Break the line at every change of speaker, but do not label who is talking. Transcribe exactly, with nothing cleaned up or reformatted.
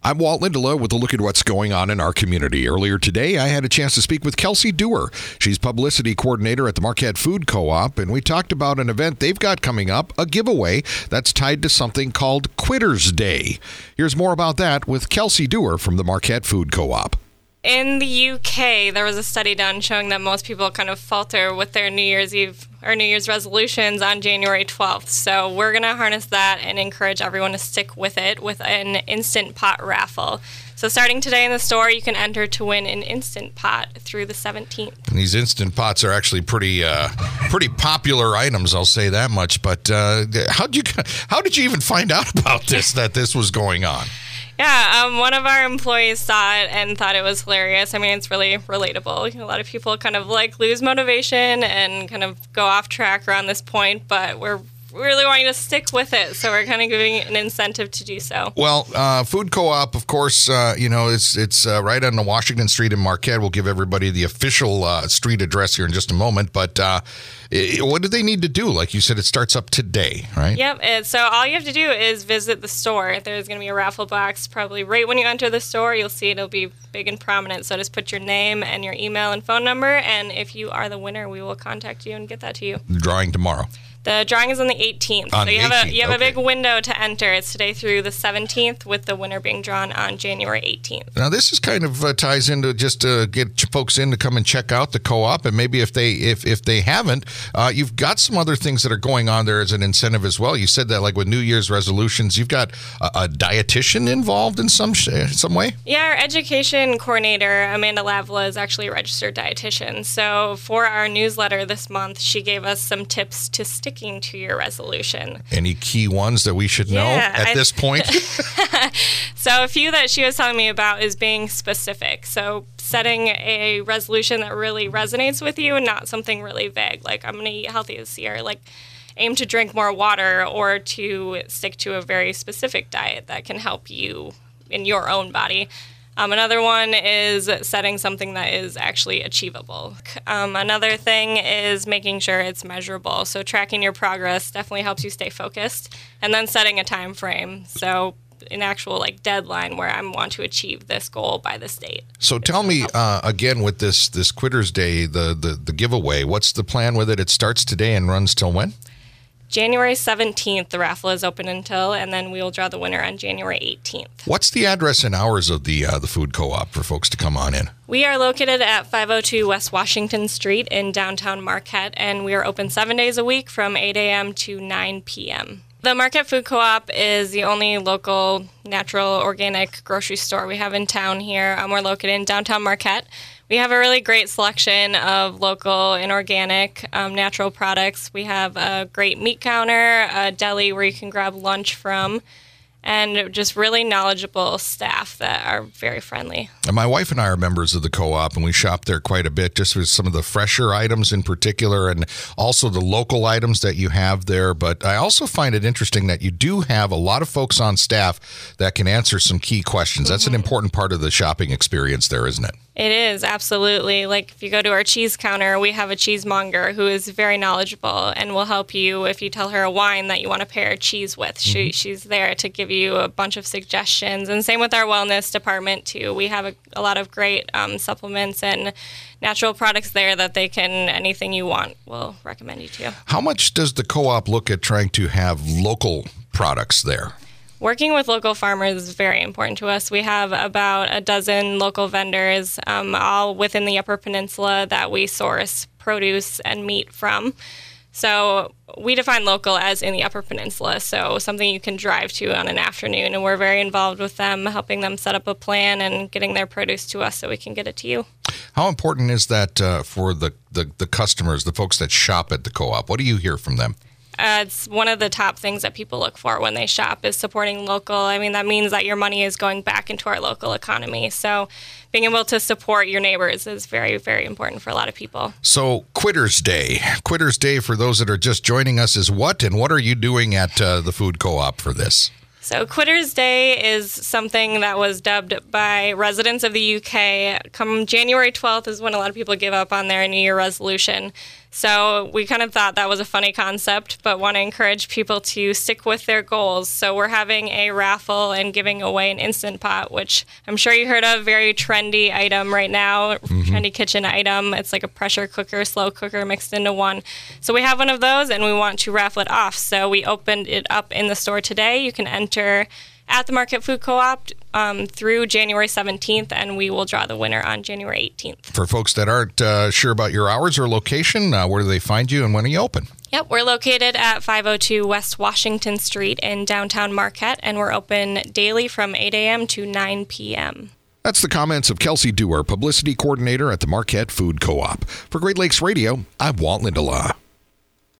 I'm Walt Lindelof with a look at what's going on in our community. Earlier today, I had a chance to speak with Kelsey Dewar. She's publicity coordinator at the Marquette Food Co-op, and we talked about an event they've got coming up, a giveaway that's tied to something called Quitters Day. Here's more about that with Kelsey Dewar from the Marquette Food Co-op.
In the U K, there was a study done showing that most people kind of falter with their New Year's Eve or New Year's resolutions on January twelfth. So we're going to harness that and encourage everyone to stick with it with an Instant Pot raffle. So starting today in the store, you can enter to win an Instant Pot through the seventeenth.
And these Instant Pots are actually pretty uh, pretty popular items, I'll say that much. But uh, how did you how did you even find out about this, that this was going on?
Yeah, um, one of our employees saw it and thought it was hilarious. I mean, it's really relatable. You know, a lot of people kind of like lose motivation and kind of go off track around this point, but we're really wanting to stick with it, so we're kind of giving an incentive to do so.
Well, uh, Food Co-op, of course, uh, you know, it's it's uh, right on the Washington Street in Marquette. We'll give everybody the official uh, street address here in just a moment, but uh, it, what do they need to do? Like you said, it starts up today, right?
Yep, and so all you have to do is visit the store. There's going to be a raffle box probably right when you enter the store. You'll see it'll be big and prominent, so just put your name and your email and phone number, and if you are the winner, we will contact you and get that to you.
Drawing tomorrow.
The drawing is on the eighteenth,
on
so you
the
have
eighteenth,
a you have
okay.
a big window to enter. It's today through the seventeenth, with the winner being drawn on January eighteenth.
Now, this is kind of uh, ties into just to get folks in to come and check out the co-op, and maybe if they if if they haven't, uh, you've got some other things that are going on there as an incentive as well. You said that, like with New Year's resolutions, you've got a, a dietitian involved in some sh- some way.
Yeah, our education coordinator, Amanda Lavla, is actually a registered dietitian. So for our newsletter this month, she gave us some tips to sticking to your resolution. Resolution.
Any key ones that we should
yeah,
know at I, this point?
So a few that she was telling me about is being specific. So setting a resolution that really resonates with you and not something really vague, like I'm going to eat healthy this year, like aim to drink more water, or to stick to a very specific diet that can help you in your own body. Um, another one is setting something that is actually achievable. Um, another thing is making sure it's measurable. So tracking your progress definitely helps you stay focused. And then setting a time frame. So an actual like deadline where I want to achieve this goal by this date.
So tell me uh, again with this this Quitters Day, the, the the giveaway. What's the plan with it? It starts today and runs till when?
January seventeenth, the raffle is open until, and then we will draw the winner on January eighteenth.
What's the address and hours of the uh, the Food Co-op for folks to come on in?
We are located at five oh two West Washington Street in downtown Marquette, and we are open seven days a week from eight a.m. to nine p.m. The Marquette Food Co-op is the only local, natural, organic grocery store we have in town here. Um, we're located in downtown Marquette. We have a really great selection of local and organic um, natural products. We have a great meat counter, a deli where you can grab lunch from, and just really knowledgeable staff that are very friendly.
And my wife and I are members of the co-op, and we shop there quite a bit, just with some of the fresher items in particular, and also the local items that you have there. But I also find it interesting that you do have a lot of folks on staff that can answer some key questions. That's mm-hmm. an important part of the shopping experience there, isn't it?
It is, absolutely. Like if you go to our cheese counter, we have a cheesemonger who is very knowledgeable and will help you if you tell her a wine that you want to pair cheese with. Mm-hmm. She She's there to give you a bunch of suggestions. And same with our wellness department, too. We have a, a lot of great um, supplements and natural products there that they can, anything you want, will recommend you to.
How much does the co-op look at trying to have local products there?
Working with local farmers is very important to us. We have about a dozen local vendors, um, all within the Upper Peninsula, that we source produce and meat from. So we define local as in the Upper Peninsula, so something you can drive to on an afternoon, and we're very involved with them, helping them set up a plan and getting their produce to us so we can get it to you.
How important is that uh, for the, the, the customers, the folks that shop at the co-op? What do you hear from them?
Uh, it's one of the top things that people look for when they shop is supporting local. I mean, that means that your money is going back into our local economy. So being able to support your neighbors is very, very important for a lot of people.
So Quitters Day. Quitters Day, for those that are just joining us, is what? And what are you doing at uh, the Food Co-op for this?
So Quitters Day is something that was dubbed by residents of the U K. Come January twelfth is when a lot of people give up on their New Year resolution. So we kind of thought that was a funny concept, but want to encourage people to stick with their goals. So we're having a raffle and giving away an Instant Pot, which I'm sure you heard of, very trendy item right now, mm-hmm. trendy kitchen item. It's like a pressure cooker, slow cooker mixed into one. So we have one of those, and we want to raffle it off. So we opened it up in the store today. You can enter at the Marquette Food Co-op um, through January seventeenth, and we will draw the winner on January eighteenth.
For folks that aren't uh, sure about your hours or location, uh, where do they find you and when are you open?
Yep, we're located at five oh two West Washington Street in downtown Marquette, and we're open daily from eight a.m. to nine p.m.
That's the comments of Kelsey Dewar, Publicity Coordinator at the Marquette Food Co-op. For Great Lakes Radio, I'm Walt Lindela.